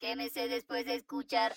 Quémese después de escuchar.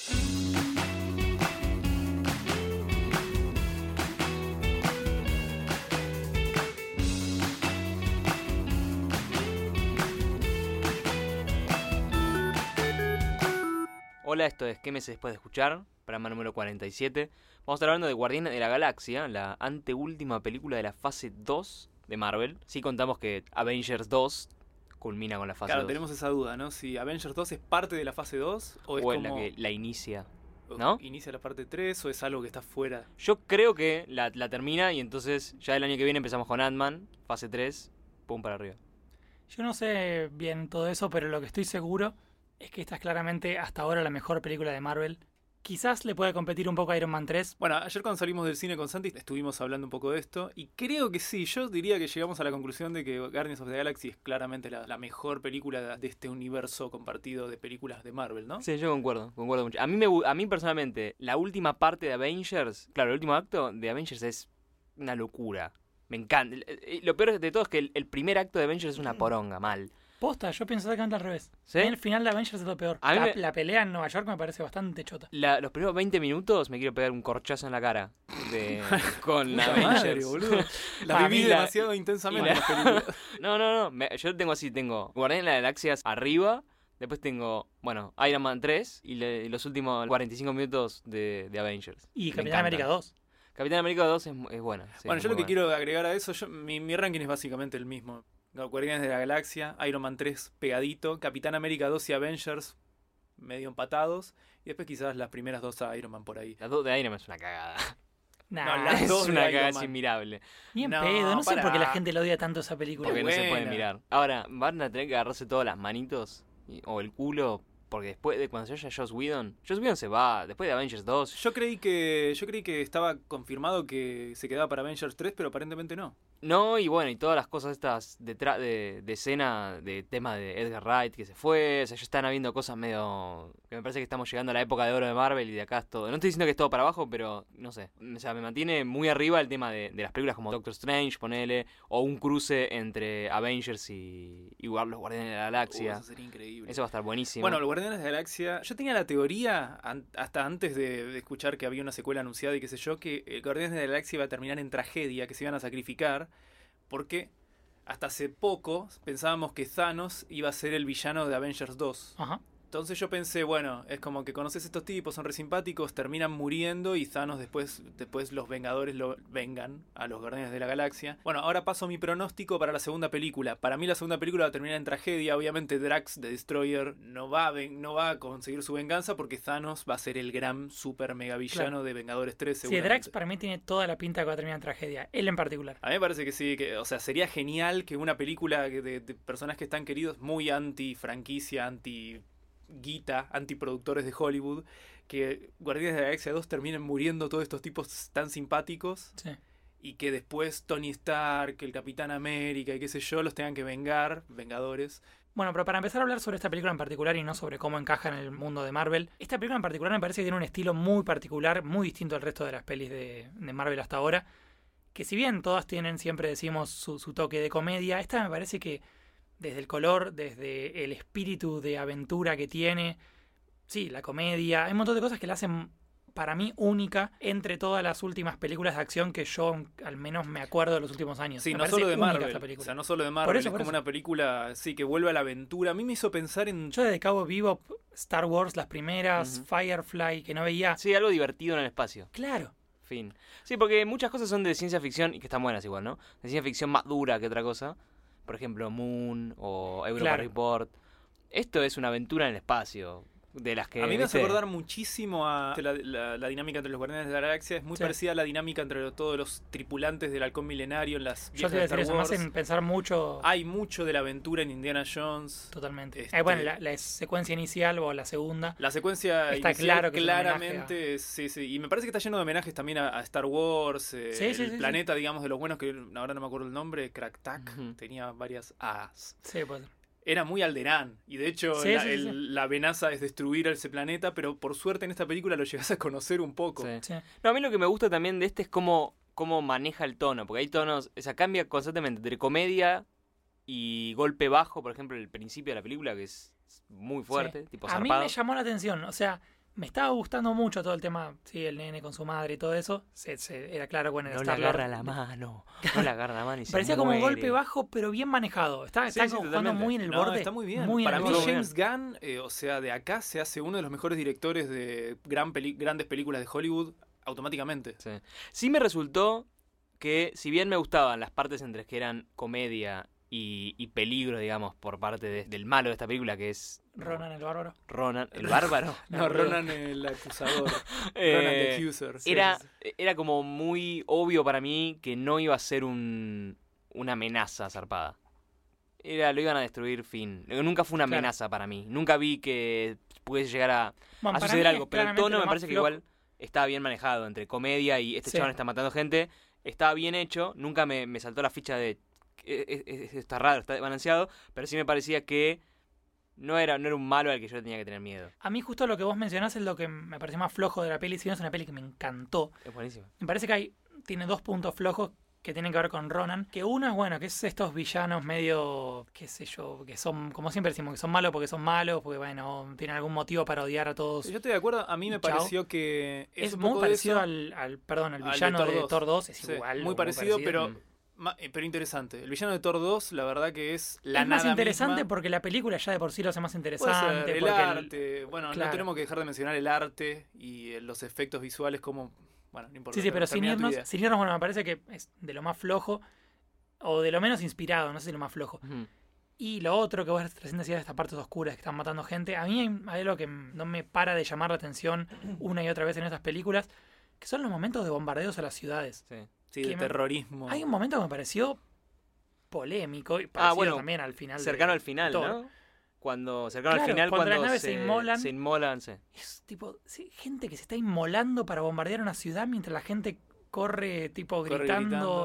Hola, esto es Quémese después de escuchar, programa número 47. Vamos a estar hablando de Guardianes de la Galaxia, la anteúltima película de la fase 2 de Marvel. Sí contamos que Avengers 2 culmina con la fase 2. Claro, tenemos esa duda, ¿no? Si Avengers 2 es parte de la fase 2 o es O es como... la que la inicia, ¿no? ¿Inicia la parte 3 o es algo que está fuera? Yo creo que la termina y entonces ya el año que viene empezamos con Ant-Man, fase 3, pum para arriba. Yo no sé bien todo eso, pero lo que estoy seguro es que esta es claramente hasta ahora la mejor película de Marvel. Quizás le puede competir un poco a Iron Man 3. Bueno, ayer cuando salimos del cine con Santi estuvimos hablando un poco de esto y creo que sí, yo diría que llegamos a la conclusión de que Guardians of the Galaxy es claramente la mejor película de este universo compartido de películas de Marvel, ¿no? Sí, yo concuerdo mucho. A mí personalmente, la última parte de Avengers, claro, el último acto de Avengers es una locura. Me encanta. Lo peor de todo es que el primer acto de Avengers es una poronga, mal. Posta, yo pienso exactamente al revés. ¿Sí? El final de Avengers es lo peor. A mí La pelea en Nueva York me parece bastante chota. Los primeros 20 minutos me quiero pegar un corchazo en la cara con Puta Avengers. madre, boludo. La A viví mí demasiado intensamente y en las películas. No. Yo tengo Guardianes de la Galaxia arriba. Después tengo, Iron Man 3 y los últimos 45 minutos de Avengers. Y Me Capitán América encantan. 2. Capitán América 2 es buena. Sí, Bueno, es yo muy lo que buena. quiero agregar a eso, mi ranking es básicamente el mismo. Guardianes de la Galaxia, Iron Man 3 pegadito, Capitán América 2 y Avengers medio empatados, y después quizás las primeras dos a Iron Man por ahí. La 2 de Iron Man es una cagada. Nah, No, las Es dos de una Iron cagada, Man. es inmirable. ni en No, pedo. No sé pará. por qué la gente lo odia tanto esa película. Porque no se puede buena. mirar. Ahora, van a tener que agarrarse todas las manitos o el culo. Porque después de cuando se vaya Joss Whedon se va. Después de Avengers 2. Yo creí que estaba confirmado que se quedaba para Avengers 3, pero aparentemente no. No, y todas las cosas estas detrás de escena, de tema de Edgar Wright que se fue. O sea, ya están habiendo cosas medio. Que me parece que estamos llegando a la época de oro de Marvel y de acá es todo. No estoy diciendo que es todo para abajo, pero no sé. O sea, me mantiene muy arriba el tema de las películas como Doctor Strange, ponele. O un cruce entre Avengers y los Guardianes de la Galaxia. Eso sería increíble. Eso va a estar buenísimo. Bueno, los Guardianes de la Galaxia, yo tenía la teoría, hasta antes de escuchar que había una secuela anunciada y qué sé yo, que Guardianes de la Galaxia iba a terminar en tragedia, que se iban a sacrificar, porque hasta hace poco pensábamos que Thanos iba a ser el villano de Avengers 2. Ajá. Entonces yo pensé, bueno, es como que conoces a estos tipos, son re simpáticos, terminan muriendo y Thanos después los Vengadores lo vengan a los Guardianes de la Galaxia. Bueno, ahora paso mi pronóstico para la segunda película. Para mí la segunda película va a terminar en tragedia. Obviamente Drax, The Destroyer, no va a conseguir su venganza porque Thanos va a ser el gran super mega villano de Vengadores 3 Sí, seguramente. Drax para mí tiene toda la pinta que va a terminar en tragedia. Él en particular. A mí me parece que sí, o sea, sería genial que una película de personajes tan queridos, muy anti-franquicia, anti-guita, anti-productores de Hollywood, que Guardianes de la Galaxia 2 terminen muriendo todos estos tipos tan simpáticos Sí. y que después Tony Stark, el Capitán América y qué sé yo, los tengan que vengar, Vengadores. Bueno, pero para empezar a hablar sobre esta película en particular y no sobre cómo encaja en el mundo de Marvel, esta película en particular me parece que tiene un estilo muy particular, muy distinto al resto de las pelis de Marvel hasta ahora, que si bien todas tienen, siempre decimos, su toque de comedia, esta me parece que desde el color, desde el espíritu de aventura que tiene, sí, la comedia, hay un montón de cosas que la hacen para mí única entre todas las últimas películas de acción que yo al menos me acuerdo de los últimos años. Sí, Me no parece solo de única Marvel, esta película. o sea, no solo de Marvel, Por eso, es por como eso. una película, sí, que vuelve a la aventura. A mí me hizo pensar en... Yo desde Cabo Vivo, Star Wars, las primeras, Ujú. Firefly, que no veía. Sí, algo divertido en el espacio. Claro. Fin. Sí, porque muchas cosas son de ciencia ficción y que están buenas igual, ¿no? De ciencia ficción más dura que otra cosa. Por ejemplo, Moon o Europa Claro. Report. Esto es una aventura en el espacio. De las que. A mí me hace ¿viste? acordar muchísimo a la dinámica entre los Guardianes de la Galaxia. Es muy Sí. parecida a la dinámica entre todos los tripulantes del Halcón Milenario en las Yo viejas te iba a de decir Star eso, me Wars. hacen pensar mucho. Hay mucho de la aventura en Indiana Jones. Totalmente. Este- Bueno, la secuencia inicial o la segunda. La secuencia Está inicial claro que es un claramente, sí. Y me parece que está lleno de homenajes también a Star Wars, Sí, el planeta, digamos, de los buenos, que ahora no me acuerdo el nombre, Cracktac, Ujú. tenía varias A's. Sí, pues. Era muy Alderaan, y de hecho Sí, sí, sí. la amenaza es destruir ese planeta, pero por suerte en esta película lo llegas a conocer un poco. Sí. Sí. No, a mí lo que me gusta también de este es cómo maneja el tono. Porque hay tonos. O sea, cambia constantemente entre comedia y golpe bajo. Por ejemplo, el principio de la película, que es muy fuerte, Sí. tipo A mí zarpado. me llamó la atención, o sea, me estaba gustando mucho todo el tema, sí, el nene con su madre y todo eso. Era claro con el No le Star-Lord. agarra la mano, no le agarra la mano y se Parecía como un muere. golpe bajo, pero bien manejado. Está Sí, sí, jugando totalmente. muy en el No, borde. está muy bien. Muy en Para el mí todo borde. James Gunn, o sea, de acá se hace uno de los mejores directores de grandes películas de Hollywood automáticamente. Sí. Sí me resultó que, si bien me gustaban las partes entre que eran comedia y peligro, digamos, por parte del malo de esta película, que es Ronan el bárbaro. Ronan, el bárbaro. No, Ronan el acusador. Ronan Eh, the Accuser. Sí, era, sí, sí. era como muy obvio para mí que no iba a ser una amenaza zarpada. Lo iban a destruir, fin. Nunca fue una Claro. amenaza para mí. Nunca vi que pudiese llegar a Bueno, para suceder mí algo. es Pero el claramente tono lo me más parece que flojo. igual estaba bien manejado entre comedia y este Sí. chabón está matando gente. Estaba bien hecho. Nunca me saltó la ficha de está raro, está balanceado. Pero sí me parecía que no era un malo al que yo tenía que tener miedo. A mí justo lo que vos mencionás es lo que me pareció más flojo de la peli. Si bien es una peli que me encantó. Es buenísimo. Me parece que tiene 2 puntos flojos que tienen que ver con Ronan. Que uno es, bueno, que es estos villanos medio, qué sé yo, que son, como siempre decimos, que son malos, porque, bueno, tienen algún motivo para odiar a todos. Yo estoy de acuerdo. A mí me Chao. pareció que Es un muy poco de parecido eso. al de villano Thor de 2. Thor 2. Es Sí, igual. muy o parecido, pero Mm. pero interesante. El villano de Thor 2, la verdad que es la es más nada interesante misma. porque la película ya de por sí lo hace más Puede interesante. ser, el porque arte. Bueno, claro. no tenemos que dejar de mencionar el arte y los efectos visuales como... Bueno, no importa. Sí, pero sin termina tu irnos, idea. bueno, me parece que es de lo más flojo o de lo menos inspirado, no sé si lo más flojo. Ujú. Y lo otro que vos recién decías de estas partes oscuras que están matando gente, a mí hay algo que no me para de llamar la atención una y otra vez en estas películas, que son los momentos de bombardeos a las ciudades. Sí. Sí, que de me- terrorismo. Hay un momento que me pareció polémico y parecido bueno, también al final. Cercano de al final, Thor. ¿no? cercano Claro, al final, cuando las cuando naves se inmolan. Se inmolan, sí. Es tipo, sí, gente que se está inmolando para bombardear una ciudad mientras la gente corre tipo Corre gritando.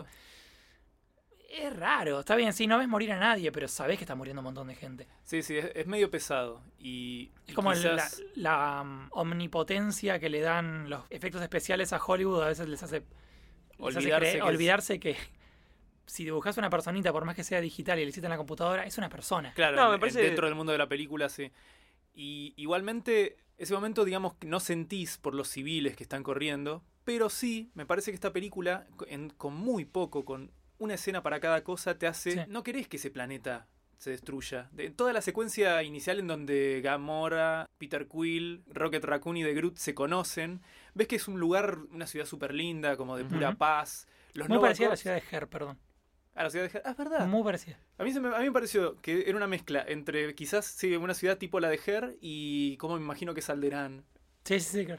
Es raro, está bien, sí, no ves morir a nadie, pero sabés que está muriendo un montón de gente. Sí, sí, es medio pesado. Y Es como quizás- la omnipotencia que le dan los efectos especiales a Hollywood, a veces les hace Olvidarse que olvidarse que si dibujas una personita, por más que sea digital y le hiciste en la computadora, es una persona. Claro, No, me parece- dentro del mundo de la película, sí. Y igualmente, ese momento, digamos, que no sentís por los civiles que están corriendo, pero sí, me parece que esta película, con muy poco, con una escena para cada cosa, te hace... Sí. No querés que ese planeta se destruya. De toda la secuencia inicial en donde Gamora, Peter Quill, Rocket Raccoon y The Groot se conocen, ves que es un lugar, una ciudad súper linda, como de pura Ujú. paz. Los Muy Nova parecida a la Corps- ciudad de Her, perdón. Ah, la ciudad de... Ah, es verdad. Muy parecida. A mí me pareció que era una mezcla entre quizás sí, una ciudad tipo la de Her y como me imagino que es Alderaan. Sí, sí, sí, claro.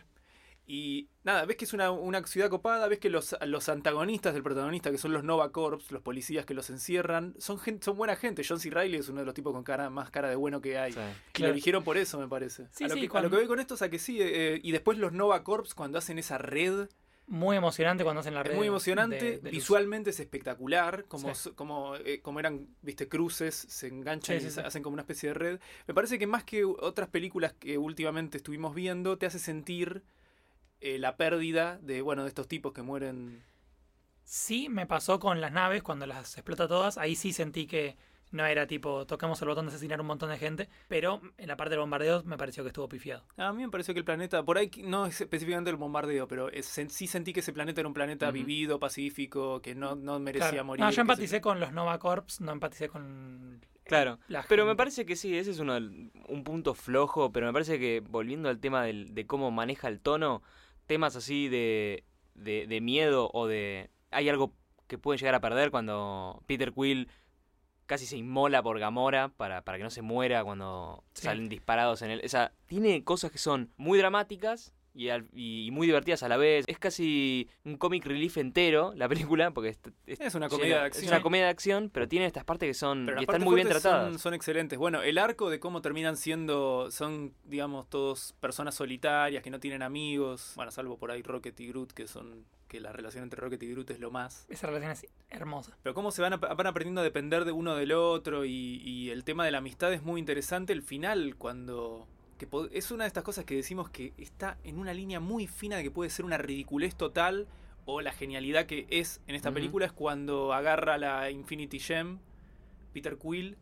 Y nada, ves que es una ciudad copada, ves que los antagonistas del protagonista, que son los Nova Corps, los policías que los encierran, son buena gente. John C. Reilly es uno de los tipos con más cara de bueno que hay. Sí. Y Claro. lo eligieron por eso, me parece. Sí, a, lo sí, que, cuando- a lo que voy con esto es a que sí, y después los Nova Corps cuando hacen esa red, Muy emocionante cuando hacen la red. es muy emocionante, de luz. visualmente es espectacular, como, Sí. como eran, viste, cruces, se enganchan Sí, y sí, sí. hacen como una especie de red. Me parece que más que otras películas que últimamente estuvimos viendo, te hace sentir la pérdida de estos tipos que mueren. Sí, me pasó con las naves cuando las explota todas. Ahí sí sentí que no era tipo, tocamos el botón de asesinar un montón de gente. Pero en la parte del bombardeo me pareció que estuvo pifiado. A mí me pareció que el planeta, por ahí no es específicamente el bombardeo, pero sí sentí que ese planeta era un planeta Ujú. vivido, pacífico, que no merecía Claro. morir. No, yo qué sé empaticé con los Nova Corps, no empaticé con Claro. la Pero me gente. parece que sí, ese es un punto flojo, pero me parece que volviendo al tema de cómo maneja el tono, temas así de miedo o de... Hay algo que pueden llegar a perder cuando Peter Quill casi se inmola por Gamora para que no se muera cuando Sí. salen disparados en él. O sea, tiene cosas que son muy dramáticas y muy divertidas a la vez. Es casi un comic relief entero la película, porque Es una comedia de acción. Es una comedia de acción, pero tiene estas partes que son... Pero y las están partes muy bien fuertes tratadas. son excelentes. Bueno, el arco de cómo terminan siendo, son, digamos, todos personas solitarias que no tienen amigos. Bueno, salvo por ahí Rocket y Groot, que la relación entre Rocket y Groot es lo más. Esa relación es hermosa. Pero cómo se van aprendiendo a depender de uno del otro y el tema de la amistad es muy interesante. El final, cuando... es una de estas cosas que decimos que está en una línea muy fina de que puede ser una ridiculez total o la genialidad que es en esta Ujú. película es cuando agarra la Infinity Gem, Peter Quill,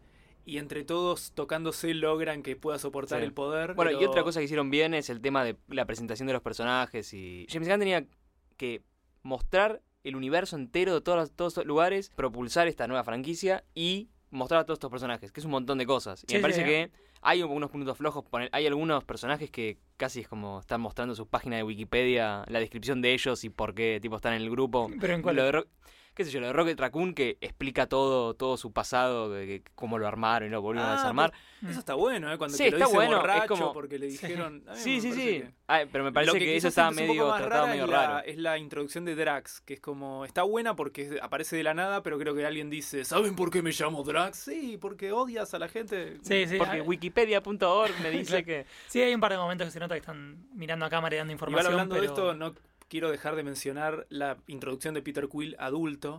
y entre todos tocándose logran que pueda soportar Sí. el poder. Bueno, pero- y otra cosa que hicieron bien es el tema de la presentación de los personajes. Y James Gunn tenía que mostrar el universo entero de todos estos lugares, propulsar esta nueva franquicia y mostrar a todos estos personajes, que es un montón de cosas. Y Sí, me parece sí. que hay unos puntos flojos. Hay algunos personajes que casi es como están mostrando su página de Wikipedia, la descripción de ellos y por qué tipo están en el grupo. Pero en cuál. Lo de qué sé yo, lo de Rocket Raccoon, que explica todo su pasado, de cómo lo armaron y lo volvieron a Ah, desarmar. Eso está bueno, Cuando Sí, te lo está dice bueno, es borracho como- porque le dijeron... a mí Sí, me sí, parece sí. que- Pero me parece Lo que eso quizás estaba es un poco medio más tratado rara medio es raro. es la introducción de Drax, que es como... Está buena porque aparece de la nada, pero creo que alguien dice, ¿saben por qué me llamo Drax? Sí, porque odias a la gente. Sí, sí. Porque wikipedia.org me dice que... Sí, hay un par de momentos que se nota que están mirando a cámara y dando Igual información. hablando de pero... esto, no quiero dejar de mencionar la introducción de Peter Quill adulto.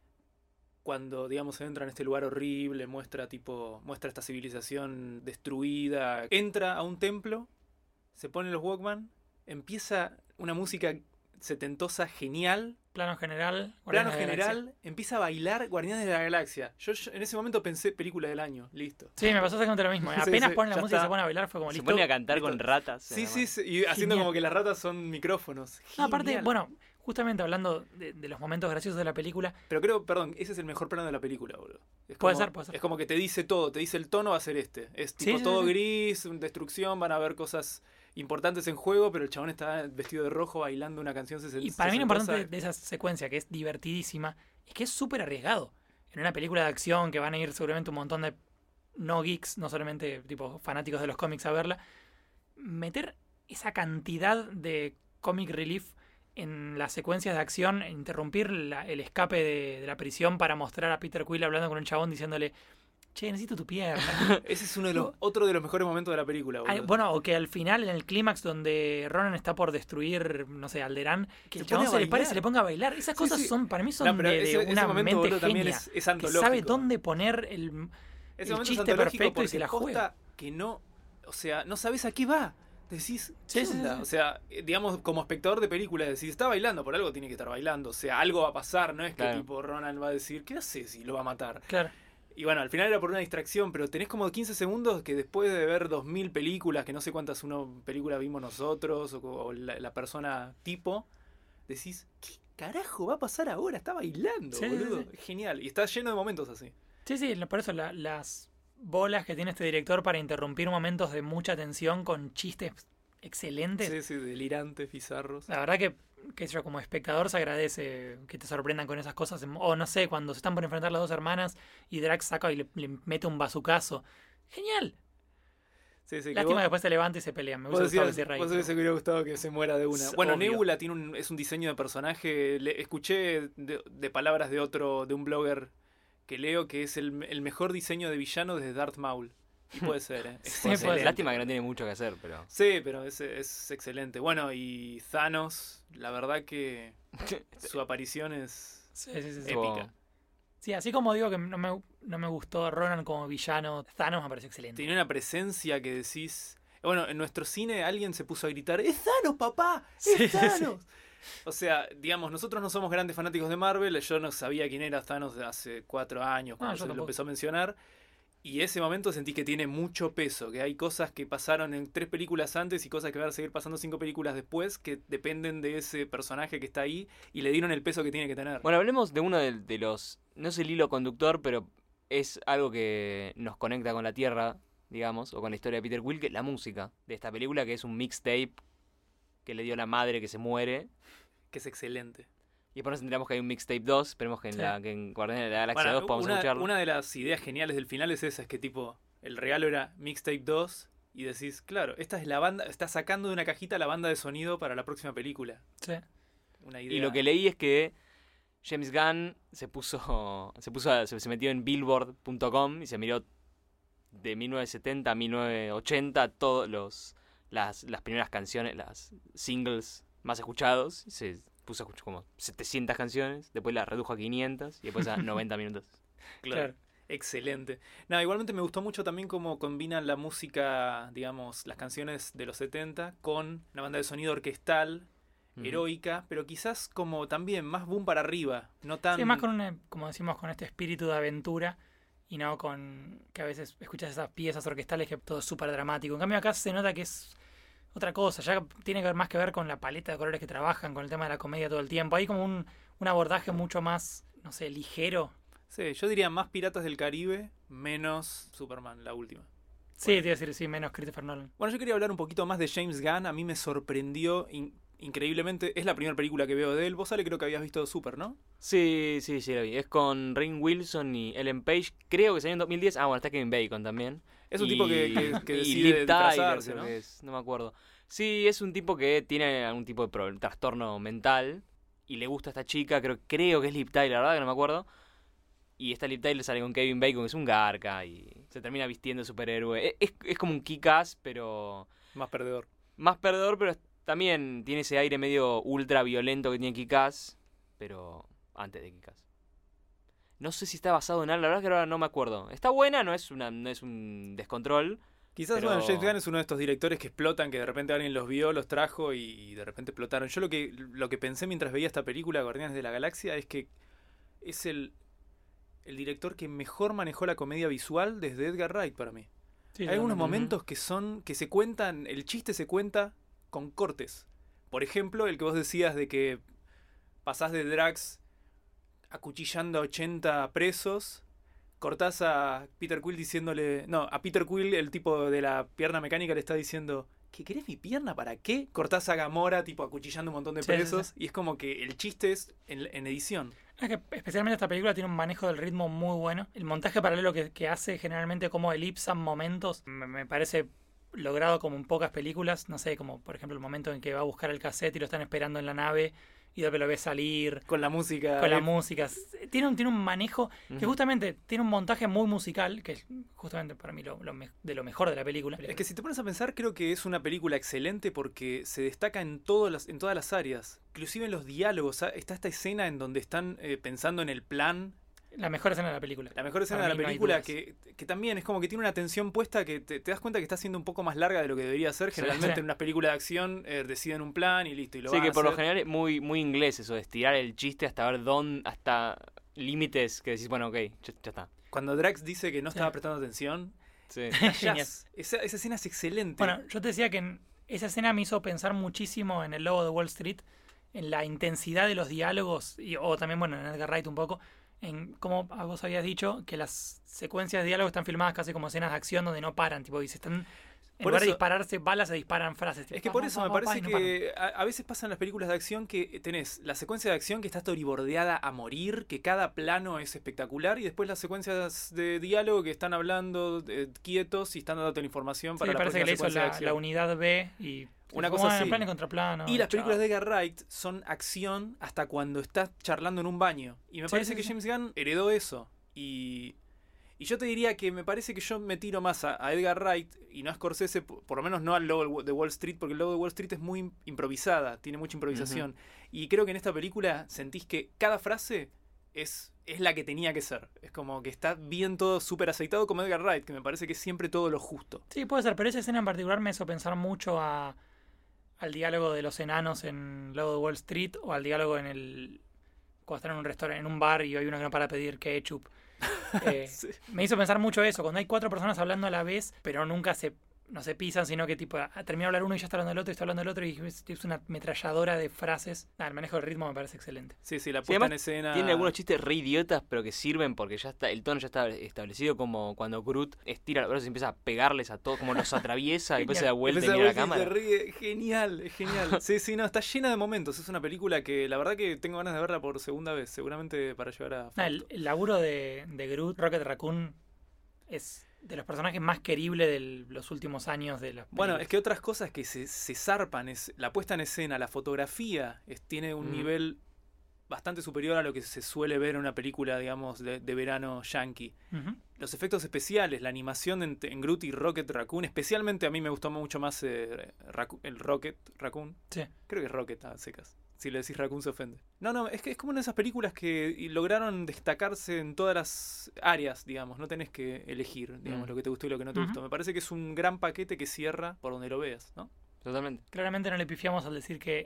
Cuando, digamos, entra en este lugar horrible, muestra esta civilización destruida. Entra a un templo, se pone los Walkman, empieza una música setentosa genial. Plano general. Plano Guardianes de la Galaxia. general, empieza a bailar Guardianes de la Galaxia. Yo en ese momento pensé película del año, listo. Sí, me pasó exactamente lo mismo. Sí, Apenas sí, ponen la ya música y está. se ponen a bailar, fue como Se listo. pone a cantar listo. con ratas. Sí, además. sí, sí, y haciendo Genial. como que las ratas son micrófonos. No, aparte, Genial. bueno, justamente hablando de los momentos graciosos de la película, Pero creo, perdón, ese es el mejor plano de la película, boludo. Puede Como- ser. Es como que te dice todo, te dice el tono va a ser este. Es Sí, tipo sí, todo sí. gris, destrucción, van a haber cosas importantes en juego, pero el chabón está vestido de rojo bailando una canción y para mí lo sesentosa. importante de esa secuencia, que es divertidísima, es que es súper arriesgado. En una película de acción que van a ir seguramente un montón de no geeks, no solamente tipo fanáticos de los cómics a verla, meter esa cantidad de comic relief en las secuencias de acción, interrumpir el escape de la prisión para mostrar a Peter Quill hablando con un chabón diciéndole, che, necesito tu pierna. Ese es otro de los mejores momentos de la película, boludo. Bueno, o que al final, en el clímax donde Ronan está por destruir, no sé, Alderaan, que Se el chabón pone a se le pare y bailar. se le ponga a bailar. Esas Sí, cosas sí. son, para mí son No, pero de ese una momento, mente boludo, también genia. es Que antológico. sabe dónde poner el Ese momento es chiste antológico perfecto y porque se la posta juega. que no, o sea, no sabes a qué va. Decís, Sí, ¿qué sí, onda? sí. O sea, digamos, como espectador de película, decís, está bailando, por algo tiene que estar bailando. O sea, algo va a pasar, no es que Claro. tipo Ronald va a decir, ¿qué hace si lo va a matar? Claro. Y bueno, al final era por una distracción, pero tenés como 15 segundos que después de ver 2000 películas, que no sé cuántas películas vimos nosotros, o la persona tipo, decís, ¿qué carajo va a pasar ahora? Está bailando, Sí, sí, boludo. sí. Genial. Y está lleno de momentos así. Sí, sí, por eso las bolas que tiene este director para interrumpir momentos de mucha tensión con chistes excelentes. Sí, sí, delirantes, bizarros. La verdad que yo como espectador se agradece que te sorprendan con esas cosas. O no sé, cuando se están por enfrentar las dos hermanas y Drax saca y le mete un bazucazo. ¡Genial! Sí, sí, que Lástima vos- que después se levanta y se pelean. Me Vos hubiese gustado que decías, se vos reír. hubiese hubiera gustado que se muera de una. Es Bueno, obvio. Nebula es un diseño de personaje. Escuché de palabras de un blogger que leo que es el mejor diseño de villano desde Darth Maul. Y puede ser, ¿eh? Es Sí, puede excelente. ser. Lástima que no tiene mucho que hacer, pero... Sí, pero es excelente. Bueno, y Thanos, la verdad que su aparición es Sí, sí, sí, sí. épica. Sí, así como digo que no me gustó Ronan como villano, Thanos me pareció excelente. Tiene una presencia que decís... Bueno, en nuestro cine alguien se puso a gritar, ¡es Thanos, papá! ¡Es Sí, sí, Thanos! O sea, digamos, nosotros no somos grandes fanáticos de Marvel. Yo no sabía quién era Thanos de hace 4 años cuando yo se lo tampoco. empezó a mencionar. Y ese momento sentí que tiene mucho peso, que hay cosas que pasaron en 3 películas antes y cosas que van a seguir pasando 5 películas después que dependen de ese personaje que está ahí y le dieron el peso que tiene que tener. Bueno, hablemos de uno de los... No es el hilo conductor, pero es algo que nos conecta con la Tierra, digamos, o con la historia de Peter Quill, que es la música de esta película, que es un mixtape que le dio la madre que se muere. Que es excelente. Y después nos enteramos que hay un mixtape 2, esperemos que Sí. que en Guardianes de la Galaxia Bueno, 2 podamos escucharlo. una de las ideas geniales del final es esa, es que tipo, el regalo era Mixtape 2 y decís, claro, esta es la banda, está sacando de una cajita la banda de sonido para la próxima película. Sí. Una idea. Y lo que leí es que James Gunn se metió en billboard.com y se miró de 1970 a 1980 todas las primeras canciones, las singles más escuchados. Y se puso a escuchar como 700 canciones, después la redujo a 500 y después a 90 minutos. Claro. Excelente. No, igualmente me gustó mucho también cómo combinan la música, digamos, las canciones de los 70 con una banda de sonido orquestal, heroica, pero quizás como también más boom para arriba, no tan... Sí, más con como decimos, con este espíritu de aventura y no con que a veces escuchas esas piezas orquestales que todo es súper dramático. En cambio acá se nota que es otra cosa, ya tiene que ver más que ver con la paleta de colores que trabajan, con el tema de la comedia todo el tiempo. Hay como un abordaje mucho más, no sé, ligero. Sí, yo diría más Piratas del Caribe, menos Superman, la última. Sí, te iba a decir, sí, menos Christopher Nolan. Bueno, yo quería hablar un poquito más de James Gunn. A mí me sorprendió increíblemente. Es la primera película que veo de él. Vos, Ale, creo que habías visto Super, ¿no? Sí, la vi. Es con Rainn Wilson y Ellen Page. Creo que salió en 2010. Ah, bueno, está Kevin Bacon también. Es un tipo que y decide Liv Tyler, disfrazarse, creo ¿no? que es, no me acuerdo. Sí, es un tipo que tiene algún tipo de trastorno mental y le gusta a esta chica. Creo que es Liv Tyler, la verdad que no me acuerdo. Y esta Liv Tyler sale con Kevin Bacon, que es un garca, y se termina vistiendo de superhéroe. Es como un Kick-Ass, pero Más perdedor. más perdedor, pero también tiene ese aire medio ultra violento que tiene Kick-Ass, pero antes de Kick-Ass. No sé si está basado en algo, la verdad que ahora no me acuerdo. Está buena, no es un descontrol. Quizás, Pero- bueno, James Gunn es uno de estos directores que explotan, que de repente alguien los vio, los trajo y de repente explotaron. Yo lo que pensé mientras veía esta película, Guardianes de la Galaxia, es que es el director que mejor manejó la comedia visual desde Edgar Wright para mí. Sí, Hay algunos totalmente. momentos que se cuentan, el chiste se cuenta con cortes. Por ejemplo, el que vos decías de que pasás de Drax acuchillando a 80 presos, cortás a Peter Quill diciéndole... No, a Peter Quill, el tipo de la pierna mecánica, le está diciendo... ¿Qué querés mi pierna? ¿Para qué? Cortás a Gamora, tipo acuchillando un montón de Sí, sí, presos. sí. Y es como que el chiste es en edición. Es que especialmente esta película tiene un manejo del ritmo muy bueno. El montaje paralelo que hace generalmente como elipsan momentos me parece logrado como en pocas películas. No sé, como por ejemplo el momento en que va a buscar el cassette y lo están esperando en la nave y después lo ve salir Con la música. con la música. Tiene un manejo que Ujú. justamente tiene un montaje muy musical, que es justamente para mí de lo mejor de la película. Es que si te pones a pensar, creo que es una película excelente porque se destaca en todas las áreas. Inclusive en los diálogos. Está esta escena en donde están pensando en el plan. La mejor escena de la película. La mejor escena Para de la mí no hay película dudas. que también es como que tiene una tensión puesta que te das cuenta que está siendo un poco más larga de lo que debería ser. Sí. Generalmente Sí. en unas películas de acción deciden un plan y listo. Y lo Sí, van que a por lo hacer. general es muy, muy inglés eso de estirar el chiste hasta ver hasta límites que decís, bueno, ok, ya está. Cuando Drax dice que no Sí. estaba prestando atención, Sí. Genial. esa escena es excelente. Bueno, yo te decía que esa escena me hizo pensar muchísimo en el Lobo de Wall Street, en la intensidad de los diálogos, o también, bueno, en Edgar Wright un poco, en cómo vos habías dicho que las secuencias de diálogo están filmadas casi como escenas de acción donde no paran, tipo, y se están... En Por lugar de eso- dispararse balas, se disparan frases. Es que por eso me parece y no paran. que a veces pasan las películas de acción que tenés la secuencia de acción que está storyboardeada a morir, que cada plano es espectacular, y después las secuencias de diálogo que están hablando quietos y están dando la información para Sí, la parece que le próxima hizo secuencia de la acción. unidad B y... Una como, cosa bueno, así. plano y contraplano. Y las chao. películas de Edgar Wright son acción hasta cuando estás charlando en un baño. Y me Sí, parece sí, que sí. James Gunn heredó eso. Y yo te diría que me parece que yo me tiro más a Edgar Wright y no a Scorsese, por lo menos no al Lobo de Wall Street, porque el Lobo de Wall Street es muy improvisada, tiene mucha improvisación. Y creo que en esta película sentís que cada frase es la que tenía que ser. Es como que está bien todo súper aceitado como Edgar Wright, que me parece que es siempre todo lo justo. Sí, puede ser, pero esa escena en particular me hizo pensar mucho al diálogo de los enanos en Lobo de Wall Street o al diálogo cuando están en un restaurante, en un bar y hay uno que no para de pedir ketchup. Sí. Me hizo pensar mucho eso, cuando hay 4 personas hablando a la vez, pero nunca no se pisan, sino que tipo termina de hablar uno y ya está hablando el otro y está hablando el otro y es una ametralladora de frases. El manejo del ritmo me parece excelente. Sí, la Sí, puesta además en escena... Tiene algunos chistes re idiotas, pero que sirven porque ya está, el tono ya está establecido, como cuando Groot estira los brazos y empieza a pegarles a todos, como los atraviesa y después se da vuelta y Empieza mira la de vuelta y cámara. se ríe. Genial, es genial. Sí, no, está llena de momentos. Es una película que la verdad que tengo ganas de verla por segunda vez, seguramente para llevar a El Fausto. laburo de Groot, Rocket Raccoon, es de los personajes más queribles de los últimos años de las Bueno, películas. es que otras cosas que se zarpan es la puesta en escena, la fotografía, tiene un nivel bastante superior a lo que se suele ver en una película, digamos, de verano yankee. Ujú. Los efectos especiales, la animación en Groot y Rocket Raccoon, especialmente a mí me gustó mucho más el Rocket Raccoon. Sí. Creo que es Rocket a secas. Si le decís Raccoon se ofende. No, es que es como una de esas películas que lograron destacarse en todas las áreas, digamos. No tenés que elegir, digamos, lo que te gustó y lo que no te Ujú. gustó. Me parece que es un gran paquete que cierra por donde lo veas, ¿no? Totalmente. Claramente no le pifiamos al decir que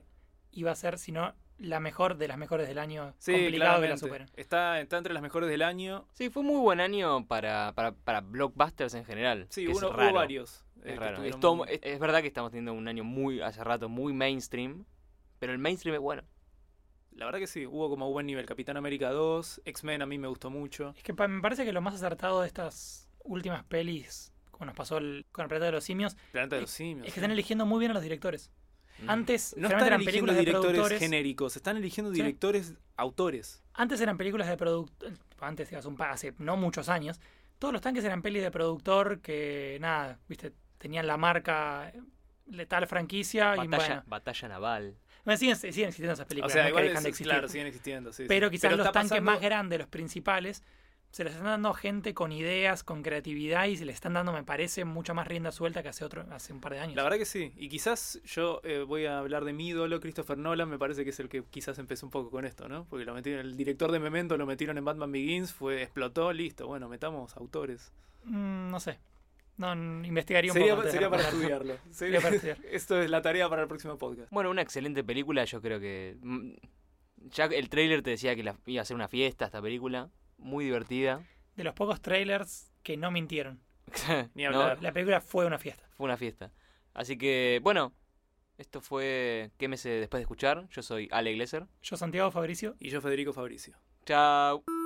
iba a ser, si no la mejor de las mejores del año. Sí, Complicado que la claramente. superen. Está entre las mejores del año. Sí, fue muy buen año para blockbusters en general. Sí, que es hubo raro. varios. Es que raro. estuvieron Es verdad que estamos teniendo un año hace rato, muy mainstream. Pero el mainstream es bueno. La verdad que sí, hubo como buen nivel. Capitán América 2, X-Men a mí me gustó mucho. Es que me parece que lo más acertado de estas últimas pelis, como nos pasó con el planeta de los simios, Planeta de los Simios. es que están eligiendo muy bien a los directores. Antes No generalmente están eran eligiendo películas de directores productores. genéricos, están eligiendo Sí. directores autores. Antes eran películas de productor. Antes, hace no muchos años. Todos los tanques eran pelis de productor que, nada, viste, tenían la marca de tal franquicia y bueno. Batalla naval. Bueno, siguen existiendo esas O películas, sea, no es que igual dejan de existir. claro, siguen existiendo. Sí, Pero sí. quizás los está tanques pasando- más grandes, los principales, se les están dando gente con ideas, con creatividad y se les están dando, me parece, mucha más rienda suelta que hace un par de años. La verdad que sí. Y quizás yo voy a hablar de mi ídolo, Christopher Nolan, me parece que es el que quizás empezó un poco con esto, ¿no? Porque lo metieron, el director de Memento lo metieron en Batman Begins, explotó, listo. Bueno, metamos autores. No sé. No, investigaría un Sería, poco. antes de sería para responder. estudiarlo. Sería para estudiar. Esto es la tarea para el próximo podcast. Bueno, una excelente película, yo creo que... Ya el tráiler te decía que iba a ser una fiesta esta película. Muy divertida. De los pocos trailers que no mintieron. Ni hablar. La película fue una fiesta. Fue una fiesta. Así que, bueno, esto fue Quémese después de escuchar. Yo soy Ale Glesser. Yo, Santiago Fabricio. Y yo, Federico Fabricio. Chao.